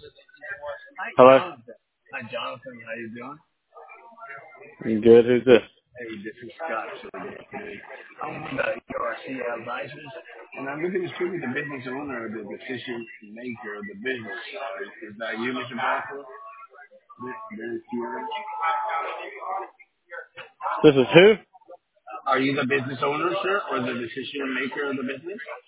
Hi, Hello? Jonathan. Hi, Jonathan. How you doing? Good. Who's this? Hey, this is Scott. Today. I'm with ERC Advisors, and I'm looking to speak with the business owner, the decision maker of the business. Is that you, Mr. Bradford? This here. This is who? Are you the business owner, sir, or the decision maker of the business?